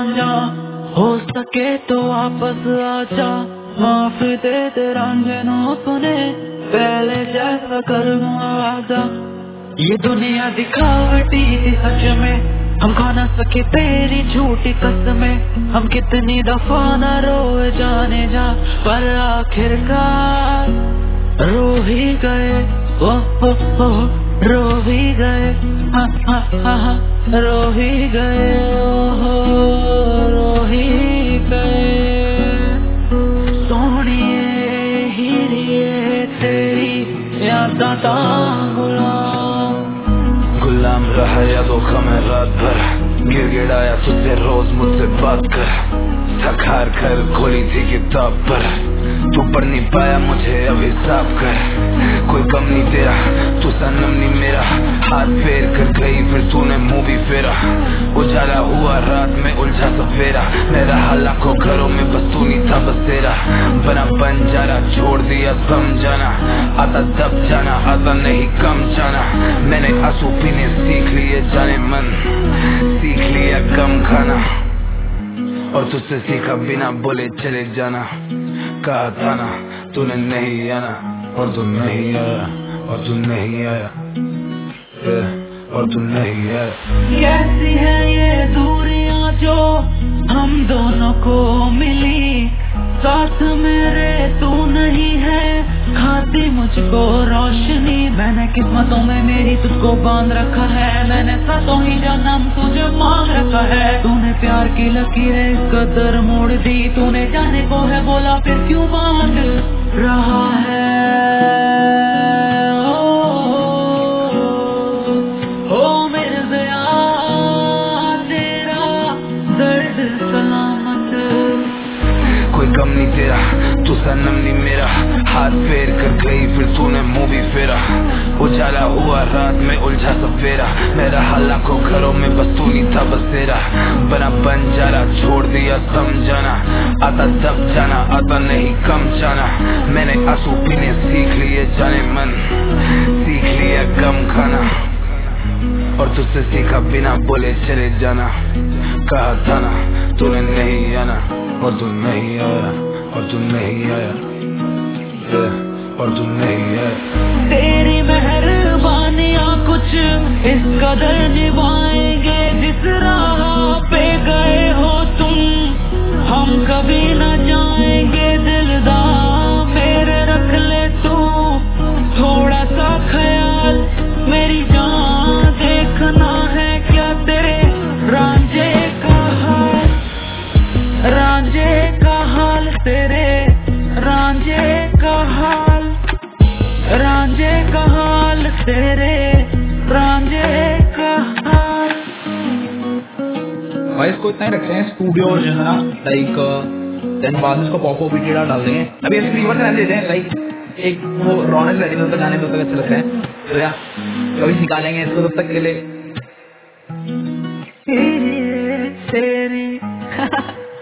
रांझा, हो सके तो वापस आजा, माफ दे दे रांझे नो अपने, पहले जैसा कर आजा। ये दुनिया दिखावटी थी सच में, हम खा ना सके तेरी झूठी कसमें, हम कितनी दफा न रोए जाने जा, पर आखिरकार रो ही गए। ओ रो ही गए, हा हा हा हा, रो ही गए, रो ही गए। सोनिए हीरिए तेरी यादां दा गुलाम रहा यादों का मैं रात भर, गिड़गिड़ाया तुझसे रोज मुझसे बात कर, थक हार कर खोली थी किताब पर, तू पढ़ नहीं पाया मुझे अब हिसाब कर। कोई गम नहीं तेरा, तू सनम नहीं मेरा, हाथ फेर कर गई फिर तूने मुंह भी फेरा। उजाला हुआ रात में उलझा सफेरा, मेरा लाखों घरों में बस तू नहीं था बसेरा। बना बंजारा छोड़ दिया समझाना, आता दब जाना आता नहीं कम जाना। मैंने आंसू पीने सीख लिए जाने मन, सीख लिया कम खाना, और तुझसे सीखा बिना बोले चले जाना। कहा था ना तूने नहीं आना, और तू नहीं आया, और तू नहीं आया, और तू नहीं आया। कैसी है ये दूरियां जो हम दोनों को मिली, साथ मेरे तू नहीं है, खाती मुझको रोशनी। मैंने किस्मतों में मेरी तुझको बांध रखा है, मैंने सातों ही जन्म तुझे मांग रखा है। तूने प्यार की लकीरें इस कदर मोड़ दी, तूने जाने को है बोला फिर क्यों बांध रहा है। ओ मेरे दया तेरा दर्द सलामत। कोई गम नहीं तेरा, तू सनम नहीं मेरा, हाथ फेर कर गई फिर तूने मुंह भी फेरा। उजाला हुआ रात में उलझा सफेरा, मेरा लाखों घरों में बस तू नहीं था बसेरा। बना बंजारा छोड़ दिया समझाना, आता दब जाना आता नहीं कम जाना। मैंने आंसू पीने सीख लिए जाने मन, सीख लिया कम खाना, और तुझसे सीखा बिना बोले चले जाना। कहा था ना तूने नहीं आना, और तू नहीं आया, और तू नहीं आया, और तू नहीं आया। तेरी मेहरबानियाँ कुछ इस कदर निभाएंगे, जिस राह पे गए हो तुम हम कभी न जाएंगे। दिलदार मेरे रख ले तू थोड़ा सा ख्याल, मेरी जान देखना है क्या तेरे रांझे का हाल, रांझे का हाल, तेरे रांझे का हाल, रांझे का हाल, तेरे रांझे का हाल। भाई इसको इतना ही रखते हैं स्टूडियो और जो है ना लाइक, देन बाद में इसको पॉपो बीटीडा डाल देंगे। अभी ऐसे फीवर रहने देते हैं, लाइक एक वो रौनक रहती है, गाने तब तक अच्छे लगते हैं, तो यार कभी निकालेंगे इसको तब तक के लिए। तेरी